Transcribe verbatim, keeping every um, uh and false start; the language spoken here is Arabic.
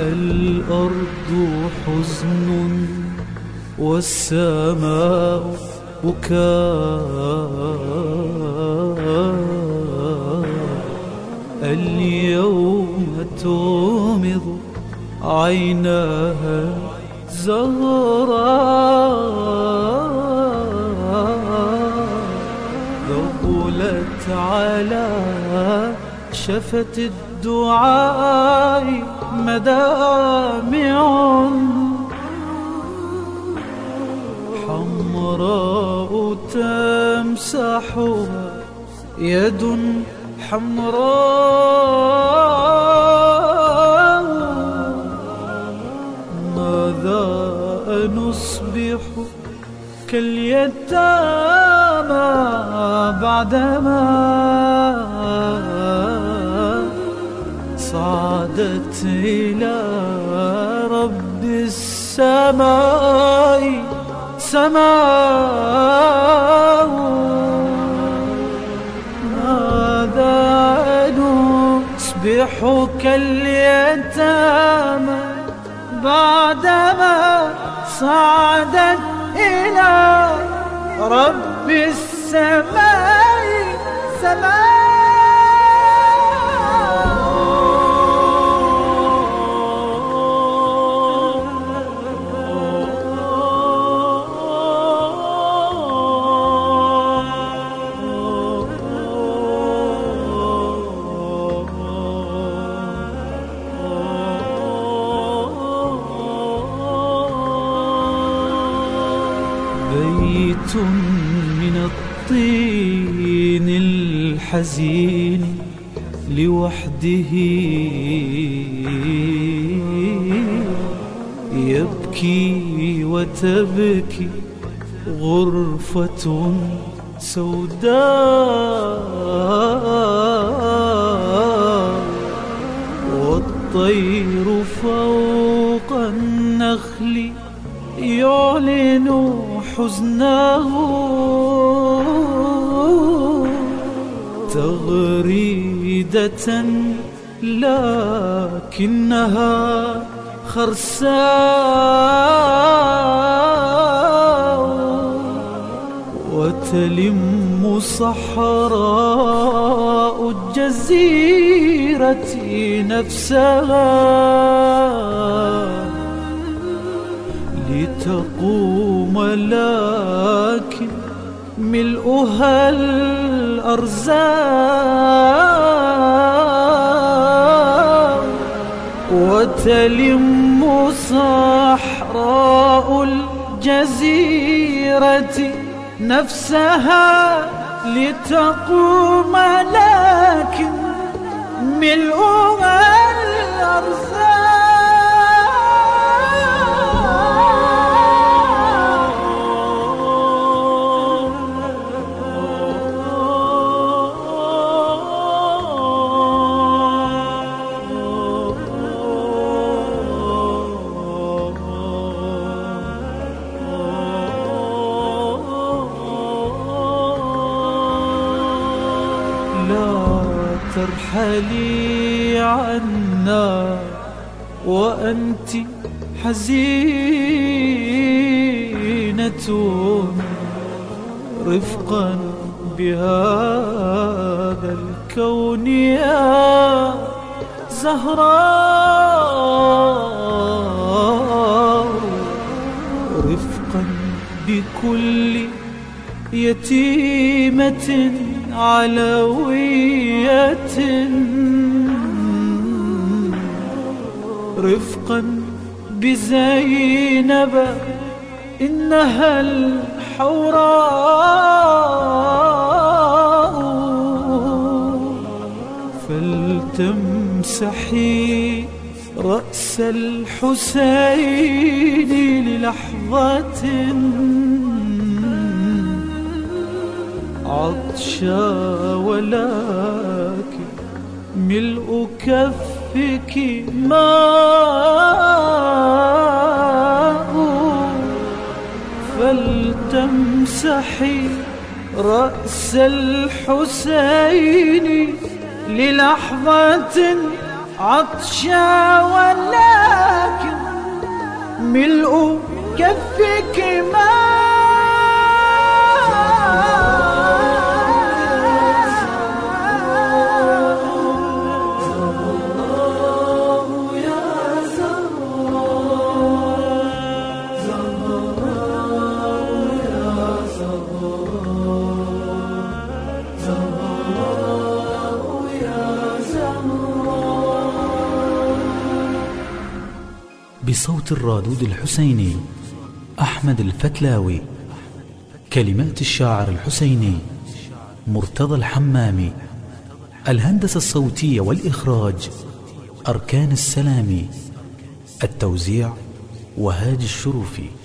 الأرض حزن والسماء بكاء. اليوم تغمض عيناها زهراء، ذبلت على شفة الدعاء مدامع حمراء تمسحها يد حمراء. ماذا نصبح كاليتامى بعدما صعدت إلى رب السماء سماء. ماذا نصبح كاليتامى بعدما صعدت إلى رب السماء سماء. بيت من الطين الحزين لوحده يبكي وتبكي غرفة سوداء، والطير فوق النخل يعلن حزنه. تغريدة لكنها خرساء، وتلم صحراء الجزيرة نفسها لتقوم، لكن ملؤها الأرزاق. وتلم صحراء الجزيرة نفسها لتقوم، لكن ملؤها الأرزاق. لا ترحلي عنا وأنت حزينة، رفقا بهذا الكون يا زهراء، رفقا بكل يتيمة علوية، رفقا بزينب إنها الحوراء. فلتمسحي رأس الحسين للحظة عطشا، ولكن ملء كفك ماء. فلتمسحي رأس الحسين للحظة عطشا ولكن ملء كفك ماء. بصوت الرادود الحسيني أحمد الفتلاوي. كلمات الشاعر الحسيني مرتضى الحمامي. الهندسة الصوتية والإخراج أركان السلامي. التوزيع وهاج الشروفي.